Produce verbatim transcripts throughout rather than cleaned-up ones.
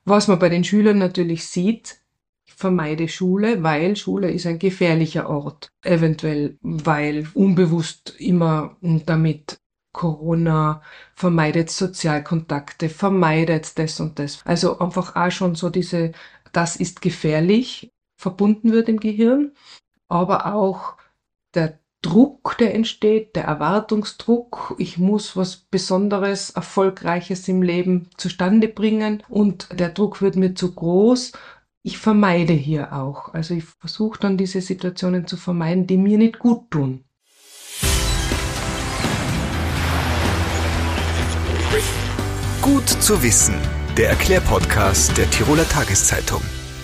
Was man bei den Schülern natürlich sieht, ich vermeide Schule, weil Schule ist ein gefährlicher Ort. Eventuell, weil unbewusst immer damit Corona vermeidet Sozialkontakte, vermeidet das und das. Also einfach auch schon so diese, das ist gefährlich, verbunden wird im Gehirn, aber auch der Druck, der entsteht, der Erwartungsdruck, ich muss was Besonderes, Erfolgreiches im Leben zustande bringen und der Druck wird mir zu groß. Ich vermeide hier auch. Also ich versuche dann diese Situationen zu vermeiden, die mir nicht gut tun. Gut zu wissen, der Erklärpodcast der Tiroler Tageszeitung.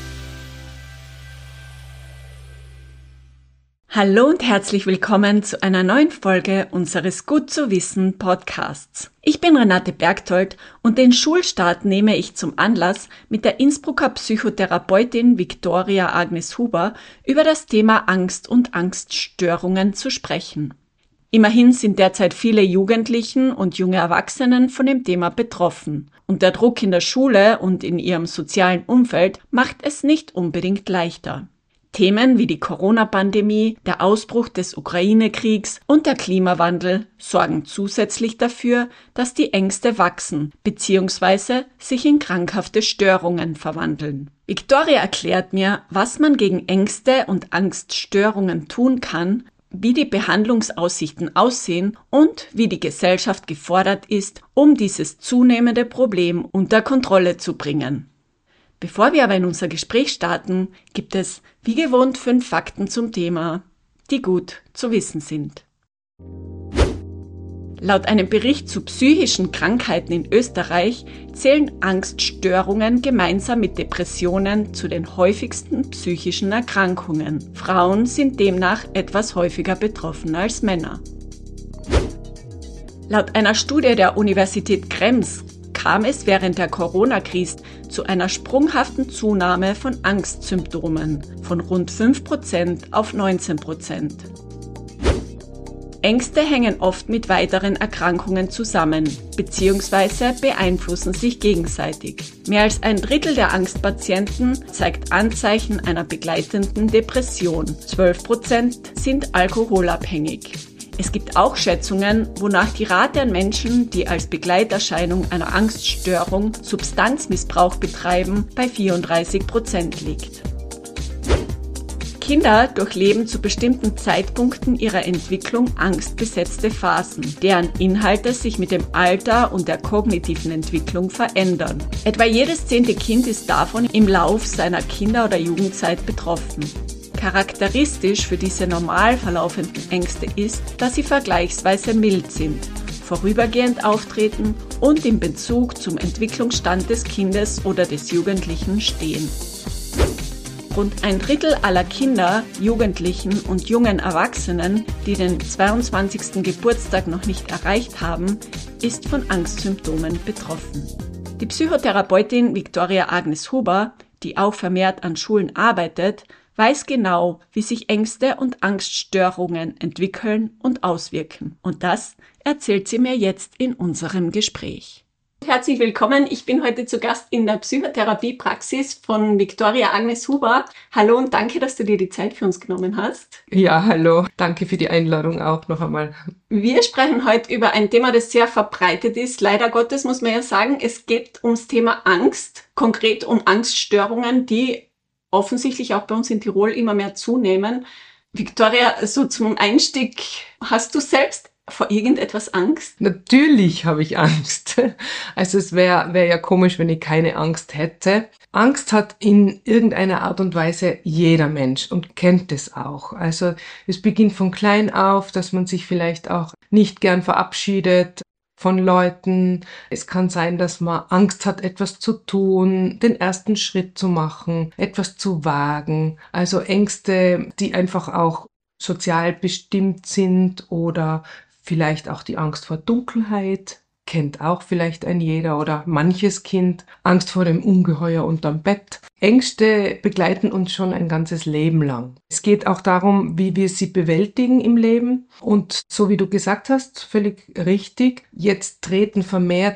Hallo und herzlich willkommen zu einer neuen Folge unseres Gut zu wissen Podcasts. Ich bin Renate Bergtold und den Schulstart nehme ich zum Anlass, mit der Innsbrucker Psychotherapeutin Viktoria Agnes Huber über das Thema Angst und Angststörungen zu sprechen. Immerhin sind derzeit viele Jugendlichen und junge Erwachsenen von dem Thema betroffen. Und der Druck in der Schule und in ihrem sozialen Umfeld macht es nicht unbedingt leichter. Themen wie die Corona-Pandemie, der Ausbruch des Ukraine-Kriegs und der Klimawandel sorgen zusätzlich dafür, dass die Ängste wachsen bzw. sich in krankhafte Störungen verwandeln. Viktoria erklärt mir, was man gegen Ängste und Angststörungen tun kann, wie die Behandlungsaussichten aussehen und wie die Gesellschaft gefordert ist, um dieses zunehmende Problem unter Kontrolle zu bringen. Bevor wir aber in unser Gespräch starten, gibt es wie gewohnt fünf Fakten zum Thema, die gut zu wissen sind. Laut einem Bericht zu psychischen Krankheiten in Österreich zählen Angststörungen gemeinsam mit Depressionen zu den häufigsten psychischen Erkrankungen. Frauen sind demnach etwas häufiger betroffen als Männer. Laut einer Studie der Universität Krems kam es während der Corona-Krise zu einer sprunghaften Zunahme von Angstsymptomen von rund fünf Prozent auf neunzehn Prozent. Ängste hängen oft mit weiteren Erkrankungen zusammen bzw. beeinflussen sich gegenseitig. Mehr als ein Drittel der Angstpatienten zeigt Anzeichen einer begleitenden Depression. zwölf Prozent sind alkoholabhängig. Es gibt auch Schätzungen, wonach die Rate an Menschen, die als Begleiterscheinung einer Angststörung Substanzmissbrauch betreiben, bei vierunddreißig Prozent liegt. Kinder durchleben zu bestimmten Zeitpunkten ihrer Entwicklung angstbesetzte Phasen, deren Inhalte sich mit dem Alter und der kognitiven Entwicklung verändern. Etwa jedes zehnte Kind ist davon im Lauf seiner Kinder- oder Jugendzeit betroffen. Charakteristisch für diese normal verlaufenden Ängste ist, dass sie vergleichsweise mild sind, vorübergehend auftreten und im Bezug zum Entwicklungsstand des Kindes oder des Jugendlichen stehen. Rund ein Drittel aller Kinder, Jugendlichen und jungen Erwachsenen, die den zweiundzwanzigsten Geburtstag noch nicht erreicht haben, ist von Angstsymptomen betroffen. Die Psychotherapeutin Viktoria Agnes Huber, die auch vermehrt an Schulen arbeitet, weiß genau, wie sich Ängste und Angststörungen entwickeln und auswirken. Und das erzählt sie mir jetzt in unserem Gespräch. Herzlich willkommen. Ich bin heute zu Gast in der Psychotherapiepraxis von Viktoria Agnes Huber. Hallo und danke, dass du dir die Zeit für uns genommen hast. Ja, hallo. Danke für die Einladung auch noch einmal. Wir sprechen heute über ein Thema, das sehr verbreitet ist. Leider Gottes muss man ja sagen, es geht ums Thema Angst, konkret um Angststörungen, die offensichtlich auch bei uns in Tirol immer mehr zunehmen. Viktoria, so zum Einstieg, hast du selbst vor irgendetwas Angst? Natürlich habe ich Angst. Also es wäre wär ja komisch, wenn ich keine Angst hätte. Angst hat in irgendeiner Art und Weise jeder Mensch und kennt es auch. Also es beginnt von klein auf, dass man sich vielleicht auch nicht gern verabschiedet von Leuten. Es kann sein, dass man Angst hat, etwas zu tun, den ersten Schritt zu machen, etwas zu wagen. Also Ängste, die einfach auch sozial bestimmt sind oder vielleicht auch die Angst vor Dunkelheit, kennt auch vielleicht ein jeder oder manches Kind. Angst vor dem Ungeheuer unterm Bett. Ängste begleiten uns schon ein ganzes Leben lang. Es geht auch darum, wie wir sie bewältigen im Leben. Und so wie du gesagt hast, völlig richtig, jetzt treten vermehrt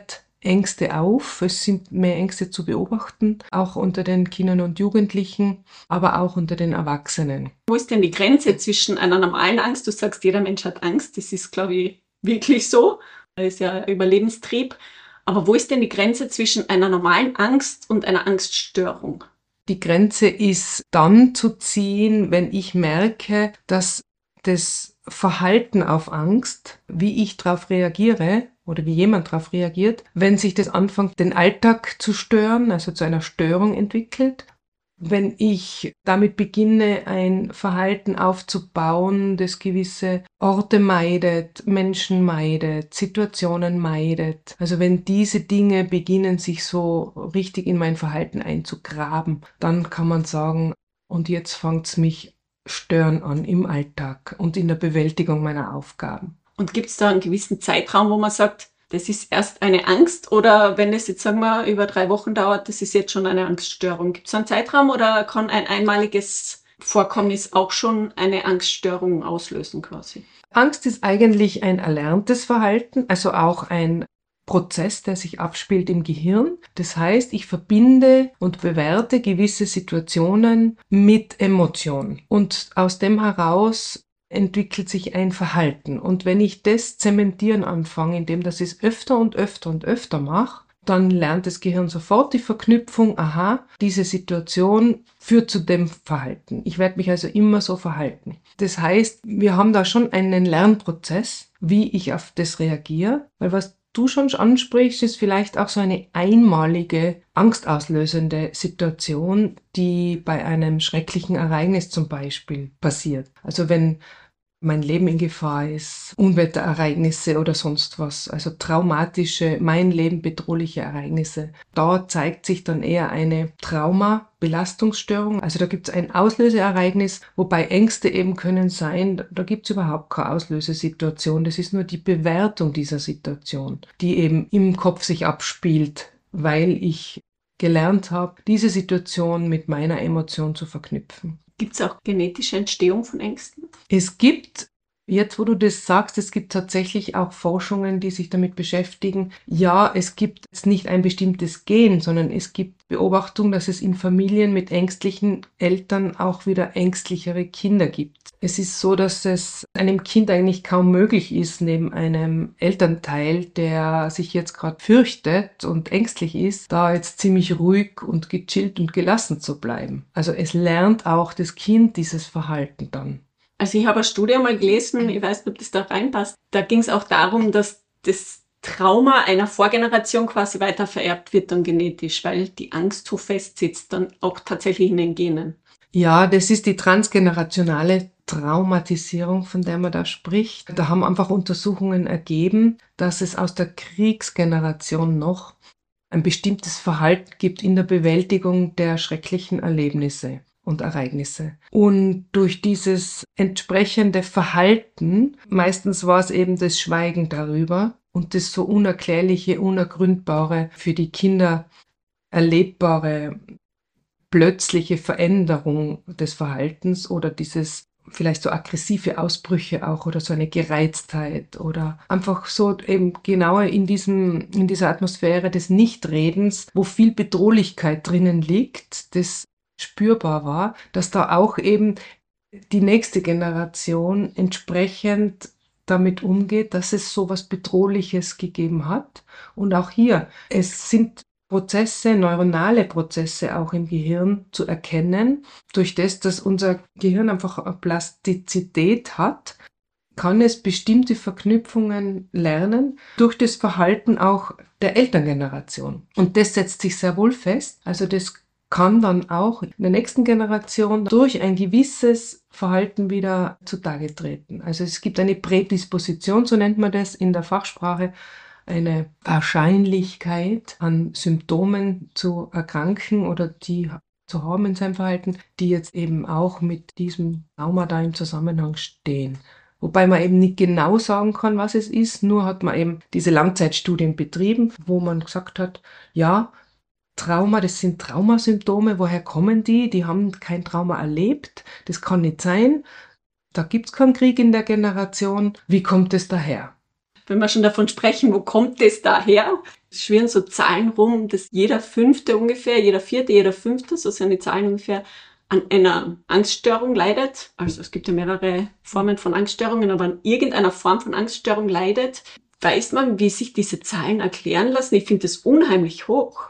Ängste auf. Es sind mehr Ängste zu beobachten, auch unter den Kindern und Jugendlichen, aber auch unter den Erwachsenen. Wo ist denn die Grenze zwischen einer normalen Angst? Du sagst, jeder Mensch hat Angst. Das ist, glaube ich, wirklich so. Das ist ja ein Überlebenstrieb. Aber wo ist denn die Grenze zwischen einer normalen Angst und einer Angststörung? Die Grenze ist dann zu ziehen, wenn ich merke, dass das Verhalten auf Angst, wie ich darauf reagiere oder wie jemand darauf reagiert, wenn sich das anfängt, den Alltag zu stören, also zu einer Störung entwickelt. Wenn ich damit beginne, ein Verhalten aufzubauen, das gewisse Orte meidet, Menschen meidet, Situationen meidet. Also wenn diese Dinge beginnen, sich so richtig in mein Verhalten einzugraben, dann kann man sagen, und jetzt fängt's mich stören an im Alltag und in der Bewältigung meiner Aufgaben. Und gibt es da einen gewissen Zeitraum, wo man sagt, das ist erst eine Angst, oder wenn es jetzt, sagen wir, über drei Wochen dauert, das ist jetzt schon eine Angststörung? Gibt es einen Zeitraum oder kann ein einmaliges Vorkommnis auch schon eine Angststörung auslösen quasi? Angst ist eigentlich ein erlerntes Verhalten, also auch ein Prozess, der sich abspielt im Gehirn. Das heißt, ich verbinde und bewerte gewisse Situationen mit Emotion. Und aus dem heraus entwickelt sich ein Verhalten. Und wenn ich das zementieren anfange, indem das ich es öfter und öfter und öfter mache, dann lernt das Gehirn sofort die Verknüpfung, aha, diese Situation führt zu dem Verhalten. Ich werde mich also immer so verhalten. Das heißt, wir haben da schon einen Lernprozess, wie ich auf das reagiere, weil was du schon ansprichst, ist vielleicht auch so eine einmalige, angstauslösende Situation, die bei einem schrecklichen Ereignis zum Beispiel passiert. Also wenn mein Leben in Gefahr ist, Unwetterereignisse oder sonst was, also traumatische, mein Leben bedrohliche Ereignisse. Da zeigt sich dann eher eine Trauma-Belastungsstörung. Also da gibt es ein Auslöseereignis, wobei Ängste eben können sein, da gibt es überhaupt keine Auslösesituation. Das ist nur die Bewertung dieser Situation, die eben im Kopf sich abspielt, weil ich gelernt habe, diese Situation mit meiner Emotion zu verknüpfen. Gibt es auch genetische Entstehung von Ängsten? Es gibt, jetzt wo du das sagst, es gibt tatsächlich auch Forschungen, die sich damit beschäftigen. Ja, es gibt jetzt nicht ein bestimmtes Gen, sondern es gibt Beobachtungen, dass es in Familien mit ängstlichen Eltern auch wieder ängstlichere Kinder gibt. Es ist so, dass es einem Kind eigentlich kaum möglich ist, neben einem Elternteil, der sich jetzt gerade fürchtet und ängstlich ist, da jetzt ziemlich ruhig und gechillt und gelassen zu bleiben. Also es lernt auch das Kind dieses Verhalten dann. Also ich habe eine Studie mal gelesen, ich weiß nicht, ob das da reinpasst. Da ging es auch darum, dass das Trauma einer Vorgeneration quasi weiter vererbt wird dann genetisch, weil die Angst so fest sitzt, dann auch tatsächlich in den Genen. Ja, das ist die transgenerationale Traumatisierung, von der man da spricht. Da haben einfach Untersuchungen ergeben, dass es aus der Kriegsgeneration noch ein bestimmtes Verhalten gibt in der Bewältigung der schrecklichen Erlebnisse und Ereignisse. Und durch dieses entsprechende Verhalten, meistens war es eben das Schweigen darüber und das so unerklärliche, unergründbare, für die Kinder erlebbare, plötzliche Veränderung des Verhaltens oder dieses vielleicht so aggressive Ausbrüche auch oder so eine Gereiztheit oder einfach so eben genauer in diesem, in dieser Atmosphäre des Nichtredens, wo viel Bedrohlichkeit drinnen liegt, das spürbar war, dass da auch eben die nächste Generation entsprechend damit umgeht, dass es so was Bedrohliches gegeben hat. Und auch hier, es sind Prozesse, neuronale Prozesse auch im Gehirn zu erkennen. Durch das, dass unser Gehirn einfach eine Plastizität hat, kann es bestimmte Verknüpfungen lernen durch das Verhalten auch der Elterngeneration. Und das setzt sich sehr wohl fest. Also das kann dann auch in der nächsten Generation durch ein gewisses Verhalten wieder zutage treten. Also es gibt eine Prädisposition, so nennt man das in der Fachsprache, eine Wahrscheinlichkeit an Symptomen zu erkranken oder die zu haben in seinem Verhalten, die jetzt eben auch mit diesem Trauma da im Zusammenhang stehen. Wobei man eben nicht genau sagen kann, was es ist, nur hat man eben diese Langzeitstudien betrieben, wo man gesagt hat, ja, Trauma, das sind Traumasymptome, woher kommen die? Die haben kein Trauma erlebt, das kann nicht sein, da gibt es keinen Krieg in der Generation, wie kommt es daher? wenn wir schon davon sprechen, wo kommt das daher? Es schwirren so Zahlen rum, dass jeder Fünfte ungefähr, jeder Vierte, jeder Fünfte, so sind die Zahlen ungefähr, an einer Angststörung leidet. Also es gibt ja mehrere Formen von Angststörungen, aber an irgendeiner Form von Angststörung leidet. Weiß man, wie sich diese Zahlen erklären lassen? Ich finde das unheimlich hoch.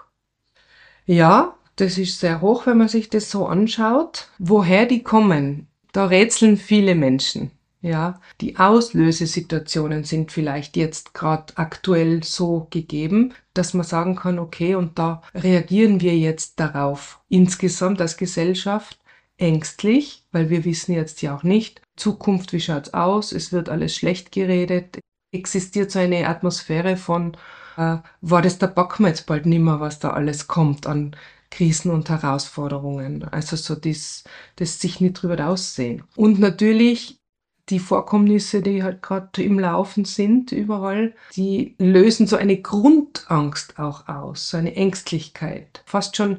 Ja, das ist sehr hoch, wenn man sich das so anschaut. Woher die kommen, da rätseln viele Menschen. Ja, die Auslösesituationen sind vielleicht jetzt gerade aktuell so gegeben, dass man sagen kann, okay, und da reagieren wir jetzt darauf. Insgesamt als Gesellschaft ängstlich, weil wir wissen jetzt ja auch nicht, Zukunft, wie schaut's aus? Es wird alles schlecht geredet. Existiert so eine Atmosphäre von, äh, war das, da packen wir jetzt bald nimmer, was da alles kommt an Krisen und Herausforderungen. Also so das, das sich nicht drüber aussehen. Und natürlich die Vorkommnisse, die halt gerade im Laufen sind, überall, die lösen so eine Grundangst auch aus, so eine Ängstlichkeit, fast schon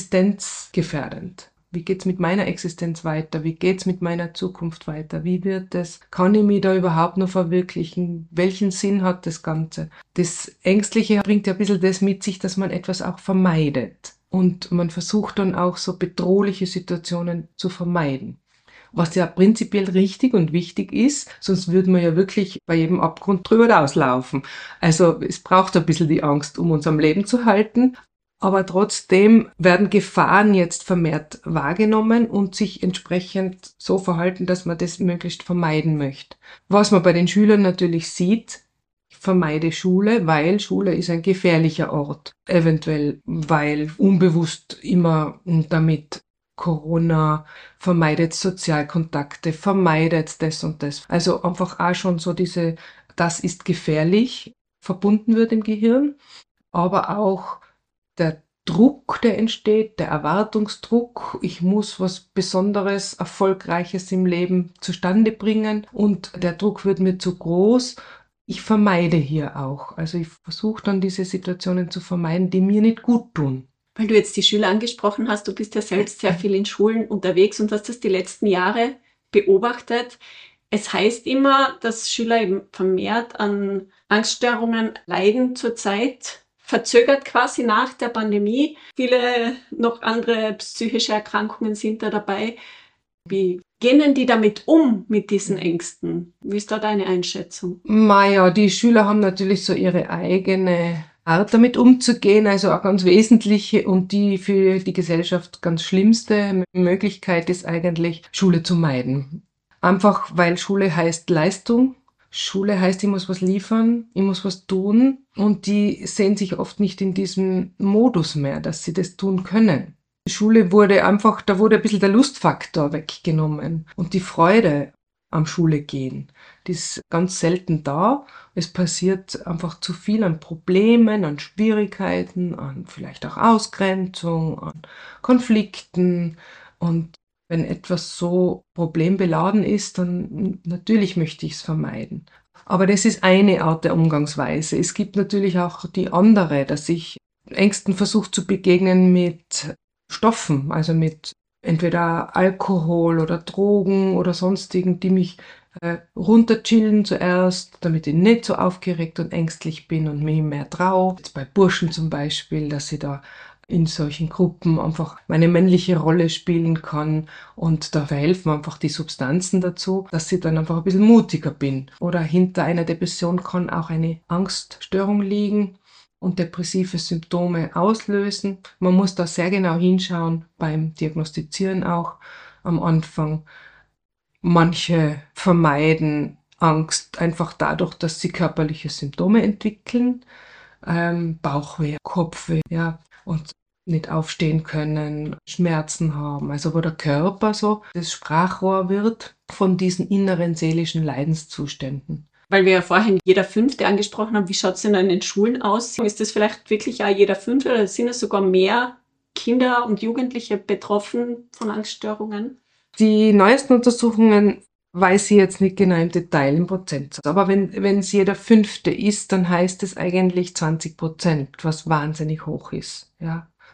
existenzgefährdend. Wie geht's mit meiner Existenz weiter? Wie geht's mit meiner Zukunft weiter? Wie wird es? Kann ich mich da überhaupt noch verwirklichen? Welchen Sinn hat das Ganze? Das Ängstliche bringt ja ein bisschen das mit sich, dass man etwas auch vermeidet. Und man versucht dann auch so bedrohliche Situationen zu vermeiden. Was ja prinzipiell richtig und wichtig ist, sonst würden wir ja wirklich bei jedem Abgrund drüber rauslaufen. Also es braucht ein bisschen die Angst, um uns am Leben zu halten. Aber trotzdem werden Gefahren jetzt vermehrt wahrgenommen und sich entsprechend so verhalten, dass man das möglichst vermeiden möchte. Was man bei den Schülern natürlich sieht, ich vermeide Schule, weil Schule ist ein gefährlicher Ort. Eventuell, weil unbewusst immer damit Corona vermeidet Sozialkontakte, vermeidet das und das. Also einfach auch schon so diese, das ist gefährlich, verbunden wird im Gehirn, aber auch der Druck, der entsteht, der Erwartungsdruck, ich muss was Besonderes, Erfolgreiches im Leben zustande bringen und der Druck wird mir zu groß. Ich vermeide hier auch. Also ich versuche dann diese Situationen zu vermeiden, die mir nicht gut tun. Weil du jetzt die Schüler angesprochen hast, du bist ja selbst sehr viel in Schulen unterwegs und hast das die letzten Jahre beobachtet. Es heißt immer, dass Schüler eben vermehrt an Angststörungen leiden zurzeit, verzögert quasi nach der Pandemie. Viele noch andere psychische Erkrankungen sind da dabei. Wie gehen die damit um, mit diesen Ängsten? Wie ist da deine Einschätzung? Maja, die Schüler haben natürlich so ihre eigene Art damit umzugehen, also auch ganz wesentliche und die für die Gesellschaft ganz schlimmste Möglichkeit ist eigentlich, Schule zu meiden. Einfach weil Schule heißt Leistung. Schule heißt, ich muss was liefern, ich muss was tun und die sehen sich oft nicht in diesem Modus mehr, dass sie das tun können. Die Schule wurde einfach, da wurde ein bisschen der Lustfaktor weggenommen und die Freude am Schule gehen. Die ist ganz selten da. Es passiert einfach zu viel an Problemen, an Schwierigkeiten, an vielleicht auch Ausgrenzung, an Konflikten und wenn etwas so problembeladen ist, dann natürlich möchte ich es vermeiden. Aber das ist eine Art der Umgangsweise. Es gibt natürlich auch die andere, dass ich Ängsten versuche zu begegnen mit Stoffen, also mit entweder Alkohol oder Drogen oder sonstigen, die mich äh, runterchillen zuerst, damit ich nicht so aufgeregt und ängstlich bin und mich mehr traue. Jetzt bei Burschen zum Beispiel, dass ich da in solchen Gruppen einfach meine männliche Rolle spielen kann und da verhelfen einfach die Substanzen dazu, dass ich dann einfach ein bisschen mutiger bin. Oder hinter einer Depression kann auch eine Angststörung liegen und depressive Symptome auslösen. Man muss da sehr genau hinschauen, beim Diagnostizieren auch am Anfang. Manche vermeiden Angst einfach dadurch, dass sie körperliche Symptome entwickeln, ähm, Bauchweh, Kopfweh, ja, und nicht aufstehen können, Schmerzen haben, also wo der Körper so das Sprachrohr wird von diesen inneren seelischen Leidenszuständen. Weil wir ja vorhin jeder Fünfte angesprochen haben, wie schaut es denn in den Schulen aus? Ist das vielleicht wirklich auch jeder Fünfte oder sind es sogar mehr Kinder und Jugendliche betroffen von Angststörungen? Die neuesten Untersuchungen weiß ich jetzt nicht genau im Detail, im Prozentsatz. Aber wenn wenn es jeder Fünfte ist, dann heißt es eigentlich zwanzig Prozent, was wahnsinnig hoch ist. Ja.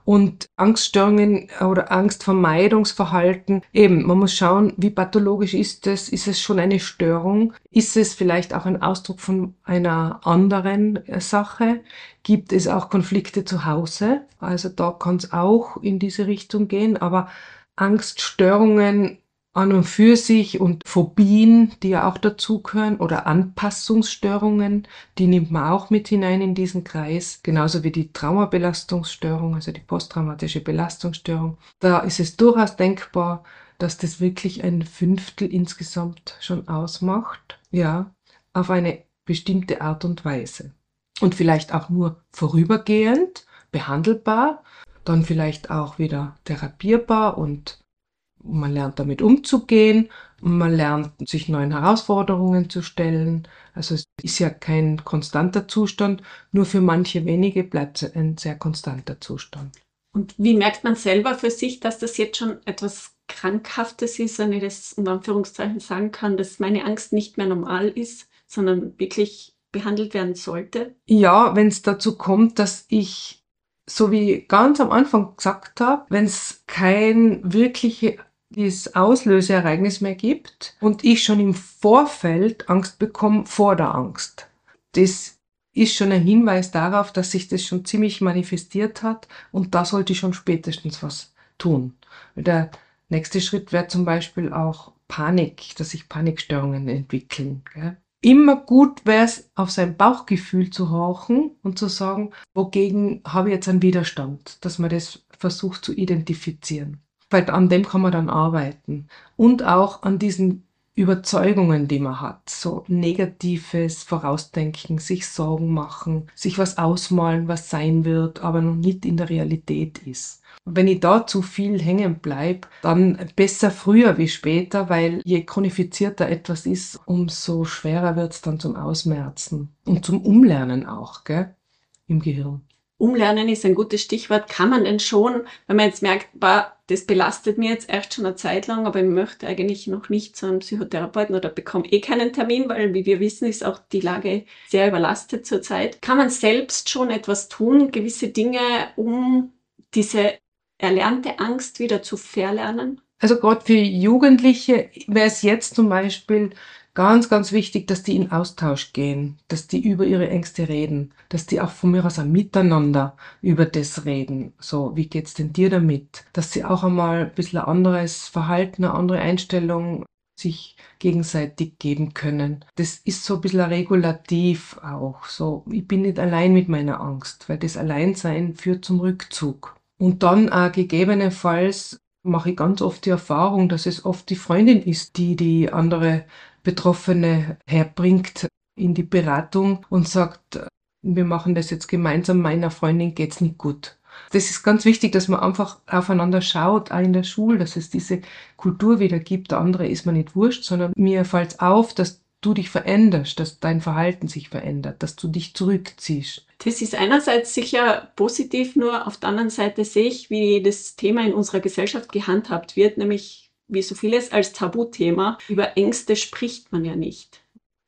Und Angststörungen oder Angstvermeidungsverhalten, eben, man muss schauen, wie pathologisch ist es? Ist es schon eine Störung? Ist es vielleicht auch ein Ausdruck von einer anderen Sache? Gibt es auch Konflikte zu Hause? Also da kann es auch in diese Richtung gehen, aber Angststörungen an und für sich und Phobien, die ja auch dazugehören, oder Anpassungsstörungen, die nimmt man auch mit hinein in diesen Kreis, genauso wie die Traumabelastungsstörung, also die posttraumatische Belastungsstörung. Da ist es durchaus denkbar, dass das wirklich ein Fünftel insgesamt schon ausmacht, ja, auf eine bestimmte Art und Weise. Und vielleicht auch nur vorübergehend, behandelbar, dann vielleicht auch wieder therapierbar und man lernt damit umzugehen, man lernt sich neuen Herausforderungen zu stellen. Also es ist ja kein konstanter Zustand, nur für manche wenige bleibt es ein sehr konstanter Zustand. Und wie merkt man selber für sich, dass das jetzt schon etwas Krankhaftes ist, wenn ich das in Anführungszeichen sagen kann, dass meine Angst nicht mehr normal ist, sondern wirklich behandelt werden sollte? Ja, wenn es dazu kommt, dass ich, so wie ganz am Anfang gesagt habe, wenn es kein wirkliches Auslöseereignis mehr gibt und ich schon im Vorfeld Angst bekomme vor der Angst. Das ist schon ein Hinweis darauf, dass sich das schon ziemlich manifestiert hat und da sollte ich schon spätestens was tun. Der nächste Schritt wäre zum Beispiel auch Panik, dass sich Panikstörungen entwickeln. Gell? Immer gut wäre es, auf sein Bauchgefühl zu horchen und zu sagen, wogegen habe ich jetzt einen Widerstand, dass man das versucht zu identifizieren. Weil an dem kann man dann arbeiten. Und auch an diesen Überzeugungen, die man hat. So negatives Vorausdenken, sich Sorgen machen, sich was ausmalen, was sein wird, aber noch nicht in der Realität ist. Und wenn ich da zu viel hängen bleibe, dann besser früher wie später, weil je chronifizierter etwas ist, umso schwerer wird es dann zum Ausmerzen und zum Umlernen auch, gell, im Gehirn. Umlernen ist ein gutes Stichwort. Kann man denn schon, wenn man jetzt merkt, bah, das belastet mir jetzt erst schon eine Zeit lang, aber ich möchte eigentlich noch nicht zu einem Psychotherapeuten oder bekomme eh keinen Termin, weil, wie wir wissen, ist auch die Lage sehr überlastet zurzeit. Kann man selbst schon etwas tun, gewisse Dinge, um diese erlernte Angst wieder zu verlernen? Also gerade für Jugendliche wäre es jetzt zum Beispiel ganz, ganz wichtig, dass die in Austausch gehen, dass die über ihre Ängste reden, dass die auch von mir aus auch miteinander über das reden. So, wie geht's denn dir damit? Dass sie auch einmal ein bisschen ein anderes Verhalten, eine andere Einstellung sich gegenseitig geben können. Das ist so ein bisschen ein Regulativ auch. So, ich bin nicht allein mit meiner Angst, weil das Alleinsein führt zum Rückzug. Und dann auch gegebenenfalls mache ich ganz oft die Erfahrung, dass es oft die Freundin ist, die die andere Betroffene herbringt in die Beratung und sagt, wir machen das jetzt gemeinsam, meiner Freundin geht's nicht gut. Das ist ganz wichtig, dass man einfach aufeinander schaut, auch in der Schule, dass es diese Kultur wieder gibt, der andere ist mir nicht wurscht, sondern mir fällt's auf, dass du dich veränderst, dass dein Verhalten sich verändert, dass du dich zurückziehst. Das ist einerseits sicher positiv, nur auf der anderen Seite sehe ich, wie das Thema in unserer Gesellschaft gehandhabt wird, nämlich wie so vieles als Tabuthema. Über Ängste spricht man ja nicht.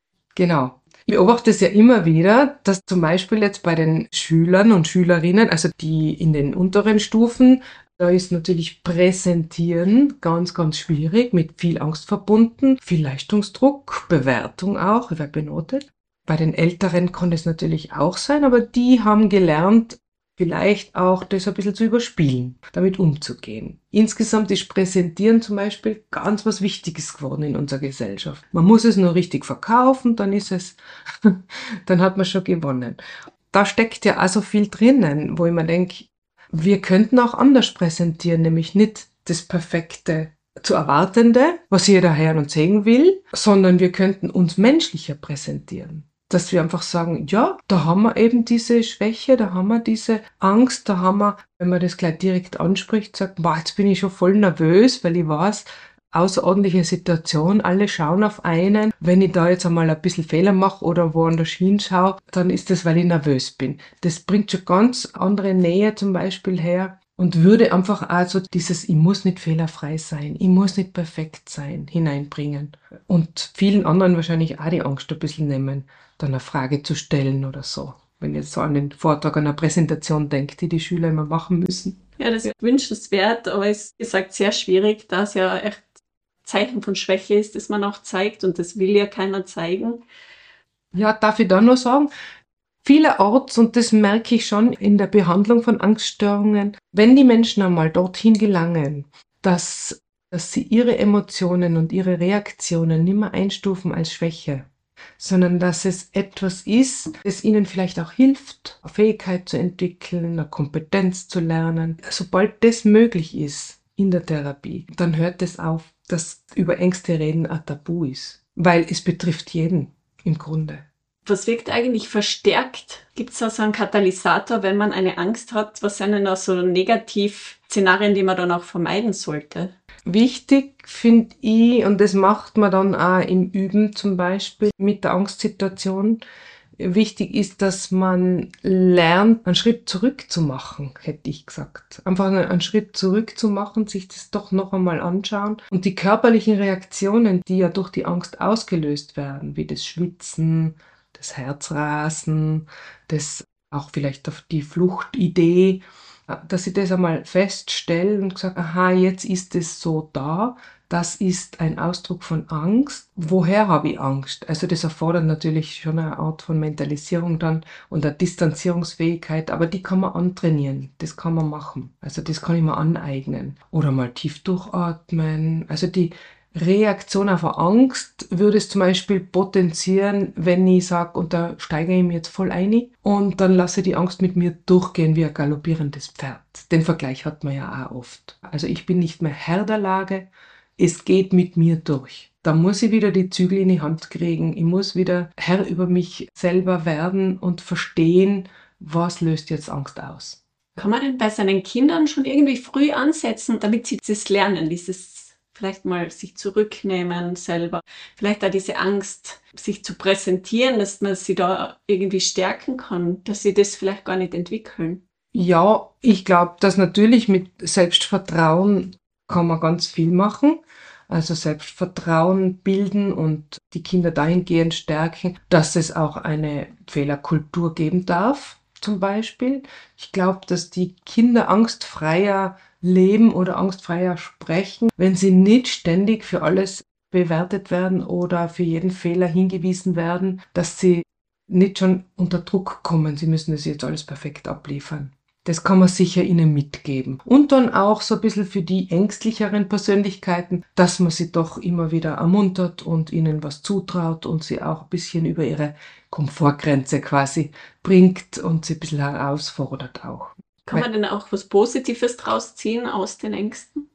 Genau. Ich beobachte es ja immer wieder, dass zum Beispiel jetzt bei den Schülern und Schülerinnen, also die in den unteren Stufen, da ist natürlich Präsentieren ganz, ganz schwierig, mit viel Angst verbunden, viel Leistungsdruck, Bewertung auch, wer benotet. Bei den Älteren kann das natürlich auch sein, aber die haben gelernt, vielleicht auch das ein bisschen zu überspielen, damit umzugehen. Insgesamt ist Präsentieren zum Beispiel ganz was Wichtiges geworden in unserer Gesellschaft. Man muss es nur richtig verkaufen, dann ist es, dann hat man schon gewonnen. Da steckt ja auch so viel drinnen, wo ich mir denke, wir könnten auch anders präsentieren, nämlich nicht das perfekte zu Erwartende, was jeder hören und sehen will, sondern wir könnten uns menschlicher präsentieren. Dass wir einfach sagen, ja, da haben wir eben diese Schwäche, da haben wir diese Angst, da haben wir, wenn man das gleich direkt anspricht, sagt, boah, jetzt bin ich schon voll nervös, weil ich weiß, außerordentliche Situation, alle schauen auf einen. Wenn ich da jetzt einmal ein bisschen Fehler mache oder woanders hinschaue, dann ist das, weil ich nervös bin. Das bringt schon ganz andere Nähe zum Beispiel her und würde einfach also dieses, ich muss nicht fehlerfrei sein, ich muss nicht perfekt sein, hineinbringen. Und vielen anderen wahrscheinlich auch die Angst ein bisschen nehmen, dann eine Frage zu stellen oder so. wenn ich jetzt so an den Vortrag einer Präsentation denke, die die Schüler immer machen müssen. Ja, das ist wünschenswert, aber ist, wie gesagt, sehr schwierig, da es ja echt Zeichen von Schwäche ist, das man auch zeigt und das will ja keiner zeigen. Ja, darf ich da nur sagen, vielerorts, und das merke ich schon in der Behandlung von Angststörungen, wenn die Menschen einmal dorthin gelangen, dass, dass sie ihre Emotionen und ihre Reaktionen nicht mehr einstufen als Schwäche, sondern dass es etwas ist, das ihnen vielleicht auch hilft, eine Fähigkeit zu entwickeln, eine Kompetenz zu lernen. Sobald das möglich ist in der Therapie, dann hört es auf, dass über Ängste reden ein Tabu ist, weil es betrifft jeden im Grunde. Was wirkt eigentlich verstärkt? Gibt es da so einen Katalysator, wenn man eine Angst hat? Was sind denn da so Negativ-Szenarien, die man dann auch vermeiden sollte? Wichtig finde ich, und das macht man dann auch im Üben zum Beispiel mit der Angstsituation, wichtig ist, dass man lernt, einen Schritt zurück zu machen, hätte ich gesagt. Einfach einen Schritt zurück zu machen, sich das doch noch einmal anschauen und die körperlichen Reaktionen, die ja durch die Angst ausgelöst werden, wie das Schwitzen, das Herzrasen, das auch vielleicht auf die Fluchtidee, dass ich das einmal feststelle und sage, aha, jetzt ist es so da, das ist ein Ausdruck von Angst. Woher habe ich Angst? Also das erfordert natürlich schon eine Art von Mentalisierung dann und eine Distanzierungsfähigkeit, aber die kann man antrainieren, das kann man machen. Also das kann ich mir aneignen. Oder mal tief durchatmen. Also die Reaktion auf eine Angst würde es zum Beispiel potenzieren, wenn ich sage, und da steige ich mir jetzt voll ein und dann lasse die Angst mit mir durchgehen wie ein galoppierendes Pferd. Den Vergleich hat man ja auch oft. Also ich bin nicht mehr Herr der Lage, es geht mit mir durch. Da muss ich wieder die Zügel in die Hand kriegen. Ich muss wieder Herr über mich selber werden und verstehen, was löst jetzt Angst aus. Kann man denn bei seinen Kindern schon irgendwie früh ansetzen, damit sie das lernen, dieses vielleicht mal sich zurücknehmen selber, vielleicht auch diese Angst, sich zu präsentieren, dass man sie da irgendwie stärken kann, dass sie das vielleicht gar nicht entwickeln? Ja, ich glaube, dass natürlich mit Selbstvertrauen kann man ganz viel machen. Also Selbstvertrauen bilden und die Kinder dahingehend stärken, dass es auch eine Fehlerkultur geben darf, zum Beispiel. Ich glaube, dass die Kinder angstfreier leben oder angstfreier sprechen, wenn sie nicht ständig für alles bewertet werden oder für jeden Fehler hingewiesen werden, dass sie nicht schon unter Druck kommen, sie müssen das jetzt alles perfekt abliefern. Das kann man sicher ihnen mitgeben. Und dann auch so ein bisschen für die ängstlicheren Persönlichkeiten, dass man sie doch immer wieder ermuntert und ihnen was zutraut und sie auch ein bisschen über ihre Komfortgrenze quasi bringt und sie ein bisschen herausfordert auch. Kann man denn auch was Positives draus ziehen aus den Ängsten?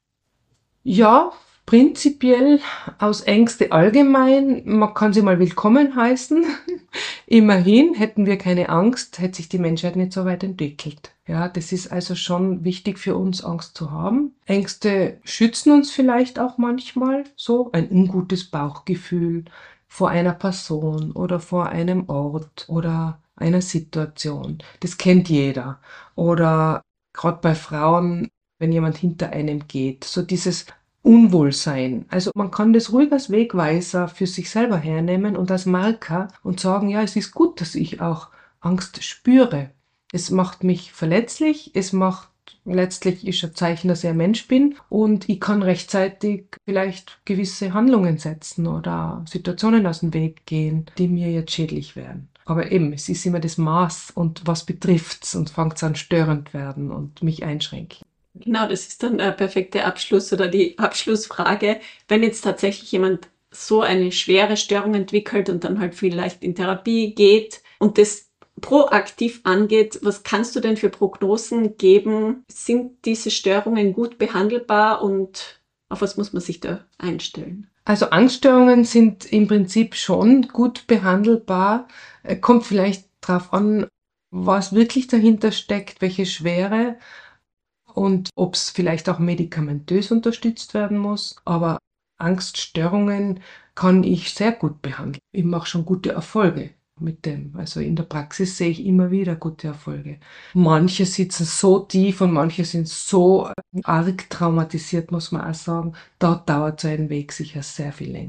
Ja, prinzipiell aus Ängste allgemein. Man kann sie mal willkommen heißen. Immerhin, hätten wir keine Angst, hätte sich die Menschheit nicht so weit entwickelt. Ja, das ist also schon wichtig für uns, Angst zu haben. Ängste schützen uns vielleicht auch manchmal so. Ein ungutes Bauchgefühl vor einer Person oder vor einem Ort oder einer Situation. Das kennt jeder. Oder gerade bei Frauen, wenn jemand hinter einem geht, so dieses Unwohlsein. Also man kann das ruhig als Wegweiser für sich selber hernehmen und als Marker und sagen, ja, es ist gut, dass ich auch Angst spüre. Es macht mich verletzlich, es macht letztlich ist ein Zeichen, dass ich ein Mensch bin und ich kann rechtzeitig vielleicht gewisse Handlungen setzen oder Situationen aus dem Weg gehen, die mir jetzt schädlich wären. Aber eben, es ist immer das Maß und was betrifft's und fängt an störend werden und mich einschränken. Genau, das ist dann der perfekte Abschluss oder die Abschlussfrage. Wenn jetzt tatsächlich jemand so eine schwere Störung entwickelt und dann halt vielleicht in Therapie geht und das proaktiv angeht, was kannst du denn für Prognosen geben? Sind diese Störungen gut behandelbar und auf was muss man sich da einstellen? Also Angststörungen sind im Prinzip schon gut behandelbar. Kommt vielleicht drauf an, was wirklich dahinter steckt, welche Schwere und ob es vielleicht auch medikamentös unterstützt werden muss. Aber Angststörungen kann ich sehr gut behandeln. Ich mache schon gute Erfolge mit dem. Also in der Praxis sehe ich immer wieder gute Erfolge. Manche sitzen so tief und manche sind so arg traumatisiert, muss man auch sagen. Da dauert so ein Weg sicher sehr viel länger.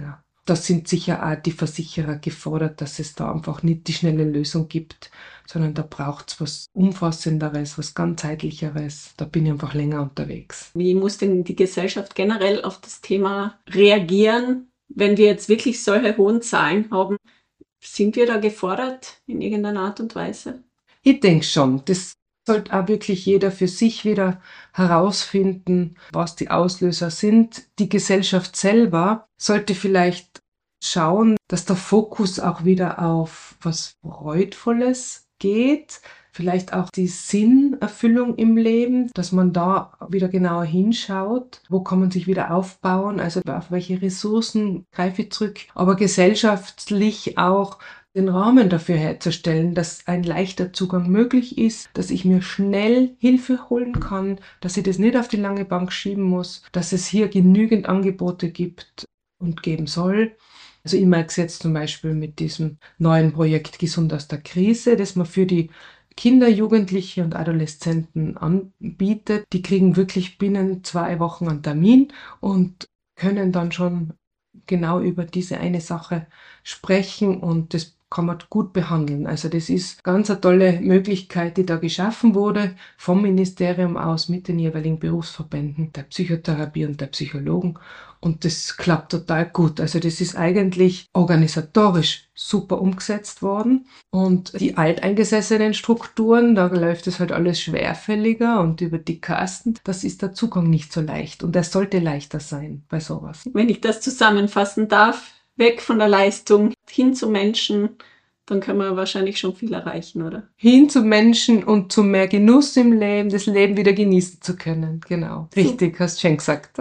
da sind sicher auch die Versicherer gefordert, dass es da einfach nicht die schnelle Lösung gibt, sondern da braucht es was Umfassenderes, was ganzheitlicheres. Da bin ich einfach länger unterwegs. Wie muss denn die Gesellschaft generell auf das Thema reagieren, wenn wir jetzt wirklich solche hohen Zahlen haben? Sind wir da gefordert in irgendeiner Art und Weise? Ich denke schon. Das sollte auch wirklich jeder für sich wieder herausfinden, was die Auslöser sind. Die Gesellschaft selber sollte vielleicht schauen, dass der Fokus auch wieder auf was Freudvolles geht, vielleicht auch die Sinnerfüllung im Leben, dass man da wieder genauer hinschaut, wo kann man sich wieder aufbauen, also auf welche Ressourcen greife ich zurück, aber gesellschaftlich auch den Rahmen dafür herzustellen, dass ein leichter Zugang möglich ist, dass ich mir schnell Hilfe holen kann, dass ich das nicht auf die lange Bank schieben muss, dass es hier genügend Angebote gibt und geben soll. Also ich merke es jetzt zum Beispiel mit diesem neuen Projekt Gesund aus der Krise, das man für die Kinder, Jugendliche und Adoleszenten anbietet. Die kriegen wirklich binnen zwei Wochen einen Termin und können dann schon genau über diese eine Sache sprechen und das kann man gut behandeln. Also das ist ganz eine tolle Möglichkeit, die da geschaffen wurde vom Ministerium aus mit den jeweiligen Berufsverbänden der Psychotherapie und der Psychologen. Und das klappt total gut. Also das ist eigentlich organisatorisch super umgesetzt worden. Und die alteingesessenen Strukturen, da läuft es halt alles schwerfälliger und über die Kasten, das ist der Zugang nicht so leicht. Und er sollte leichter sein bei sowas. Wenn ich das zusammenfassen darf, weg von der Leistung, hin zu Menschen, dann können wir wahrscheinlich schon viel erreichen, oder? Hin zu Menschen und zu mehr Genuss im Leben, das Leben wieder genießen zu können. Genau. Richtig, hast du schön gesagt.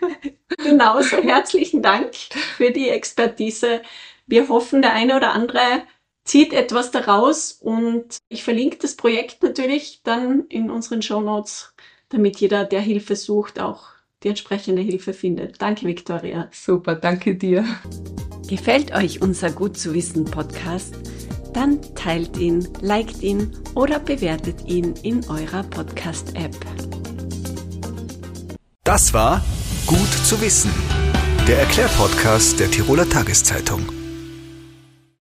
Genauso, herzlichen Dank für die Expertise. Wir hoffen, der eine oder andere zieht etwas daraus und ich verlinke das Projekt natürlich dann in unseren Shownotes, damit jeder, der Hilfe sucht, auch die entsprechende Hilfe findet. Danke, Viktoria. Super, danke dir. Gefällt euch unser Gut zu wissen Podcast? Dann teilt ihn, liked ihn oder bewertet ihn in eurer Podcast-App. Das war Gut zu wissen, der Erklärpodcast der Tiroler Tageszeitung.